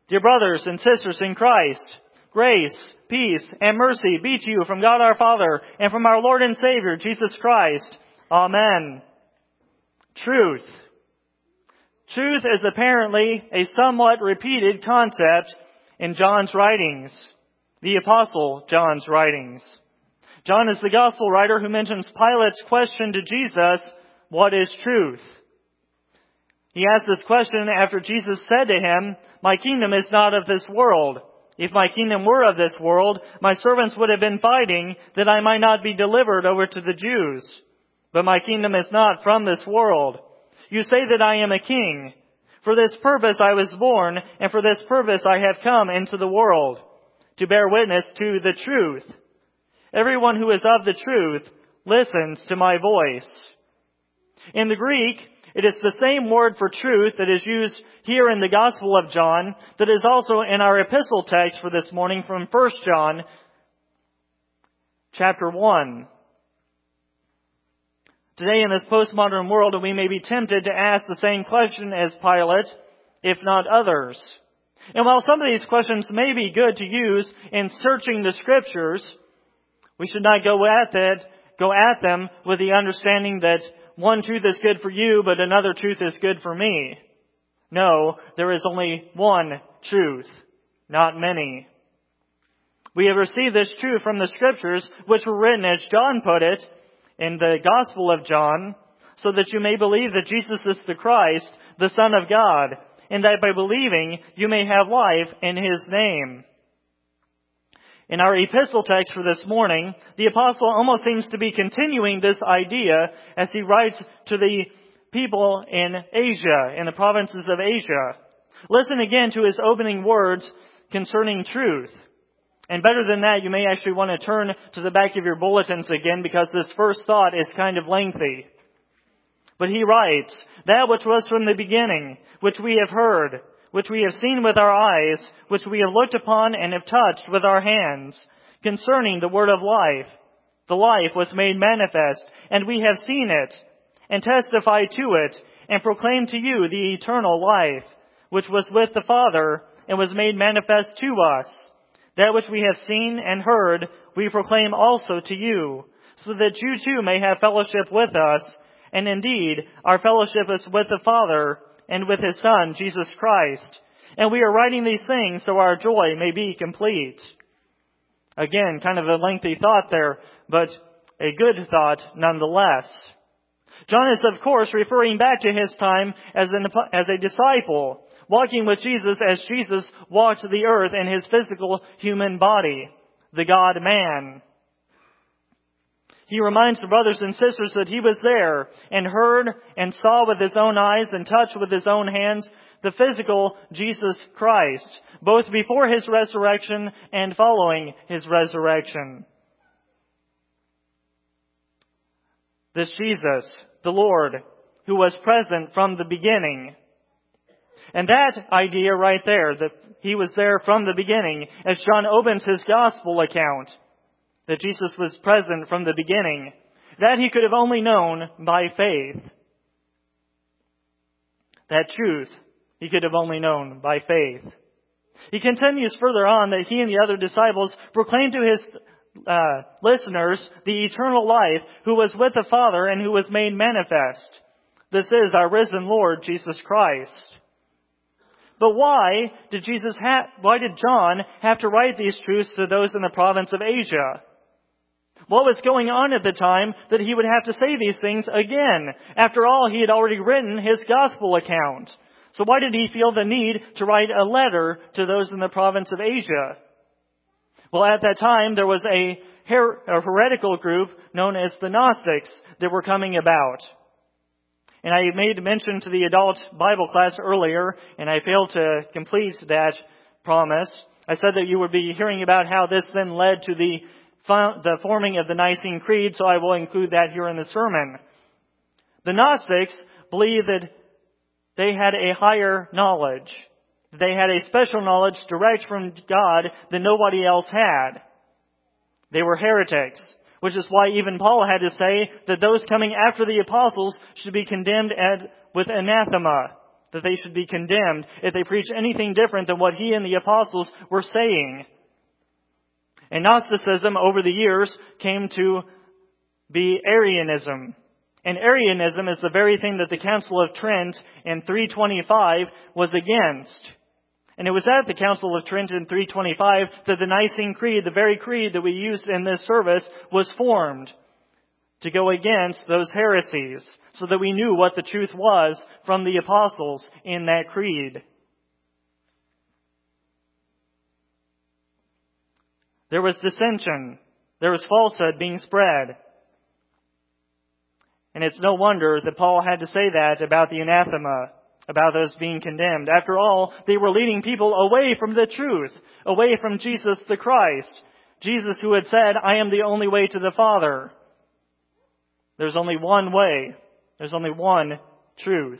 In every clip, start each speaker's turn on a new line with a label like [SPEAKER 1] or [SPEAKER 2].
[SPEAKER 1] Dear brothers and sisters in Christ, grace, peace, and mercy be to you from God our Father and from our Lord and Savior, Jesus Christ. Amen. Truth. Truth is apparently a somewhat repeated concept in John's writings, the Apostle John's writings. John is the Gospel writer who mentions Pilate's question to Jesus, "What is truth?" He asked this question after Jesus said to him, "My kingdom is not of this world. If my kingdom were of this world, my servants would have been fighting that I might not be delivered over to the Jews. But my kingdom is not from this world. You say that I am a king. For this purpose I was born, and for this purpose I have come into the world, to bear witness to the truth. Everyone who is of the truth listens to my voice." In the Greek, it is the same word for truth that is used here in the Gospel of John that is also in our epistle text for this morning from 1 John chapter 1. Today in this postmodern world, we may be tempted to ask the same question as Pilate, if not others. And while some of these questions may be good to use in searching the Scriptures, we should not go at them with the understanding that one truth is good for you, but another truth is good for me. No, there is only one truth, not many. We have received this truth from the Scriptures, which were written, as John put it, in the Gospel of John, so that you may believe that Jesus is the Christ, the Son of God, and that by believing you may have life in His name. In our epistle text for this morning, the apostle almost seems to be continuing this idea as he writes to the people in Asia, in the provinces of Asia. Listen again to his opening words concerning truth. And better than that, you may actually want to turn to the back of your bulletins again, because this first thought is kind of lengthy. But he writes, "That which was from the beginning, which we have heard, which we have seen with our eyes, which we have looked upon and have touched with our hands, concerning the word of life. The life was made manifest, and we have seen it, and testify to it, and proclaim to you the eternal life, which was with the Father, and was made manifest to us. That which we have seen and heard, we proclaim also to you, so that you too may have fellowship with us. And indeed, our fellowship is with the Father, and with His Son, Jesus Christ. And we are writing these things so our joy may be complete." Again, kind of a lengthy thought there, but a good thought nonetheless. John is, of course, referring back to his time as a disciple, walking with Jesus as Jesus walked the earth in His physical human body, the God-man. He reminds the brothers and sisters that He was there and heard and saw with His own eyes and touched with His own hands the physical Jesus Christ, both before His resurrection and following His resurrection. This Jesus, the Lord, who was present from the beginning. And that idea right there, that He was there from the beginning, as John opens his gospel account, that Jesus was present from the beginning, that he could have only known by faith. That truth he could have only known by faith. He continues further on that he and the other disciples proclaimed to his listeners the eternal life who was with the Father and who was made manifest. This is our risen Lord Jesus Christ. But why did John have to write these truths to those in the province of Asia? What was going on at the time that he would have to say these things again? After all, he had already written his gospel account. So why did he feel the need to write a letter to those in the province of Asia? Well, at that time, there was a heretical group known as the Gnostics that were coming about. And I made mention to the adult Bible class earlier, and I failed to complete that promise. I said that you would be hearing about how this then led to the forming of the Nicene Creed, so I will include that here in the sermon. The Gnostics believed that they had a higher knowledge. They had a special knowledge direct from God that nobody else had. They were heretics, which is why even Paul had to say that those coming after the apostles should be condemned with anathema, that they should be condemned if they preach anything different than what he and the apostles were saying. And Gnosticism over the years came to be Arianism. And Arianism is the very thing that the Council of Trent in 325 was against. And it was at the Council of Trent in 325 that the Nicene Creed, the very creed that we used in this service, was formed to go against those heresies, so that we knew what the truth was from the apostles in that creed. There was dissension. There was falsehood being spread. And it's no wonder that Paul had to say that about the anathema, about those being condemned. After all, they were leading people away from the truth, away from Jesus the Christ. Jesus who had said, I am the only way to the Father. There's only one way. There's only one truth.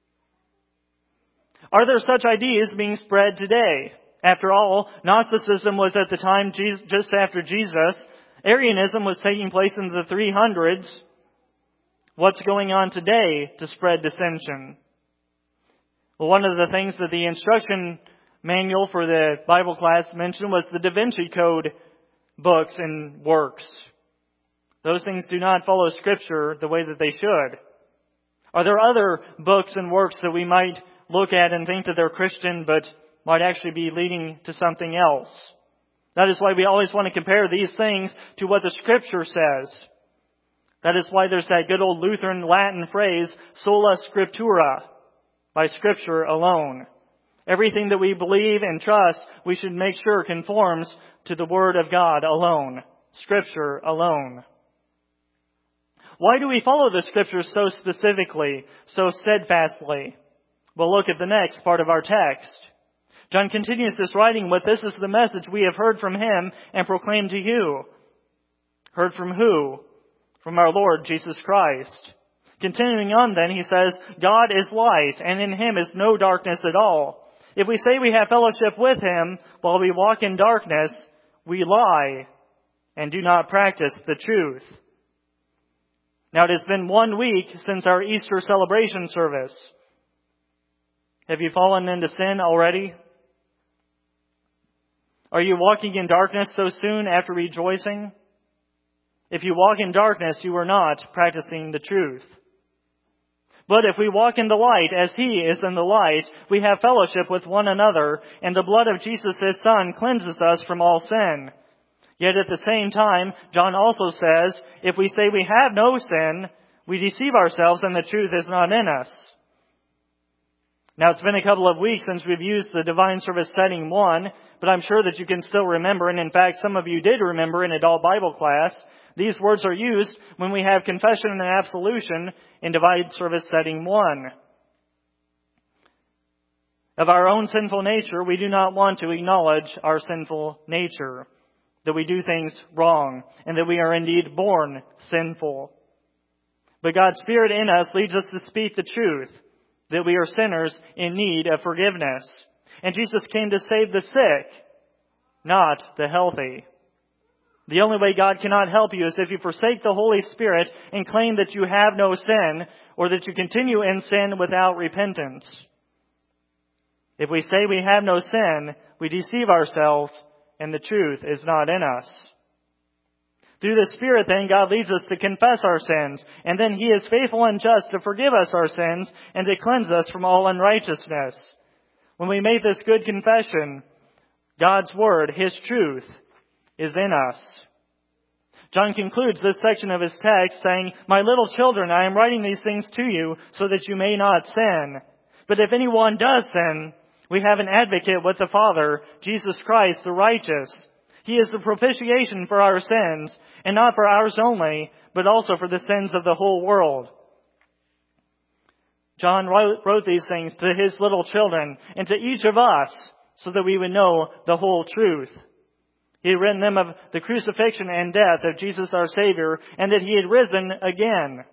[SPEAKER 1] Are there such ideas being spread today? After all, Gnosticism was at the time just after Jesus. Arianism was taking place in the 300s. What's going on today to spread dissension? Well, one of the things that the instruction manual for the Bible class mentioned was the Da Vinci Code books and works. Those things do not follow Scripture the way that they should. Are there other books and works that we might look at and think that they're Christian but might actually be leading to something else? That is why we always want to compare these things to what the Scripture says. That is why there's that good old Lutheran Latin phrase, sola scriptura, by Scripture alone. Everything that we believe and trust, we should make sure conforms to the Word of God alone, Scripture alone. Why do we follow the Scriptures so specifically, so steadfastly? Well, look at the next part of our text. John continues this writing with, this is the message we have heard from him and proclaimed to you. Heard from who? From our Lord Jesus Christ. Continuing on then, he says, God is light, and in him is no darkness at all. If we say we have fellowship with him while we walk in darkness, we lie and do not practice the truth. Now, it has been 1 week since our Easter celebration service. Have you fallen into sin already? Are you walking in darkness so soon after rejoicing? If you walk in darkness, you are not practicing the truth. But if we walk in the light as he is in the light, we have fellowship with one another, and the blood of Jesus his Son cleanses us from all sin. Yet at the same time, John also says, if we say we have no sin, we deceive ourselves and the truth is not in us. Now, it's been a couple of weeks since we've used the Divine Service Setting 1, but I'm sure that you can still remember, and in fact, some of you did remember in Adult Bible class, these words are used when we have confession and absolution in Divine Service Setting 1. Of our own sinful nature, we do not want to acknowledge our sinful nature, that we do things wrong, and that we are indeed born sinful. But God's Spirit in us leads us to speak the truth, that we are sinners in need of forgiveness. And Jesus came to save the sick, not the healthy. The only way God cannot help you is if you forsake the Holy Spirit and claim that you have no sin, or that you continue in sin without repentance. If we say we have no sin, we deceive ourselves, and the truth is not in us. Through the Spirit, then, God leads us to confess our sins, and then He is faithful and just to forgive us our sins and to cleanse us from all unrighteousness. When we make this good confession, God's Word, His truth, is in us. John concludes this section of his text saying, My little children, I am writing these things to you so that you may not sin. But if anyone does sin, we have an advocate with the Father, Jesus Christ, the righteous. He is the propitiation for our sins, and not for ours only, but also for the sins of the whole world. John wrote these things to his little children and to each of us so that we would know the whole truth. He had written them of the crucifixion and death of Jesus our Savior, and that He had risen again.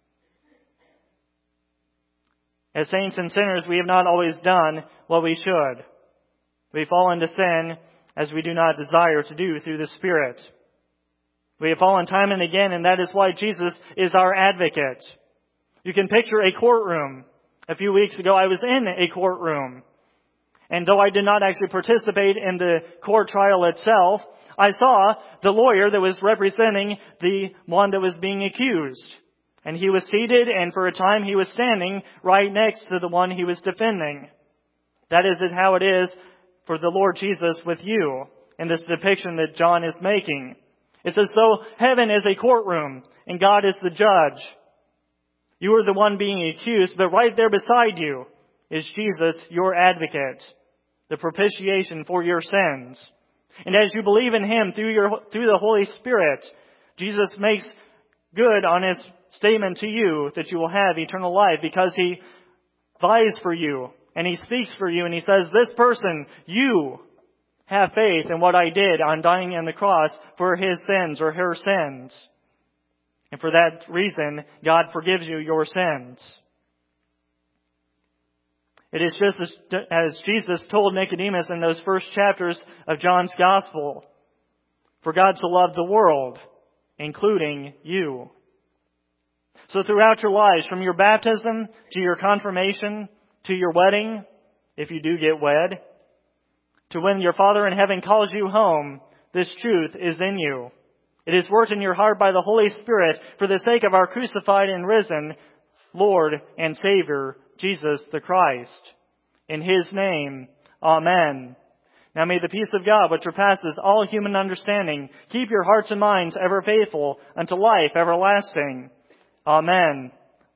[SPEAKER 1] As saints and sinners, we have not always done what we should. We fall into sin as we do not desire to do through the Spirit. We have fallen time and again, and that is why Jesus is our advocate. You can picture a courtroom, A few weeks ago, I was in a courtroom. And though I did not actually participate in the court trial itself, I saw the lawyer that was representing the one that was being accused. And he was seated, and for a time he was standing right next to the one he was defending. That is how it is for the Lord Jesus with you in this depiction that John is making. It's as though heaven is a courtroom and God is the judge. You are the one being accused, but right there beside you is Jesus, your advocate, the propitiation for your sins. And as you believe in Him through the Holy Spirit, Jesus makes good on His statement to you that you will have eternal life because He vies for you and He speaks for you and He says, this person, you have faith in what I did on dying on the cross for his sins or her sins. And for that reason, God forgives you your sins. It is just as Jesus told Nicodemus in those first chapters of John's Gospel. For God so loved the world, including you. So throughout your lives, from your baptism to your confirmation, to your wedding, if you do get wed, to when your Father in heaven calls you home, this truth is in you. It is worked in your heart by the Holy Spirit for the sake of our crucified and risen Lord and Savior, Jesus the Christ. In His name, Amen. Now may the peace of God, which surpasses all human understanding, keep your hearts and minds ever faithful unto life everlasting. Amen.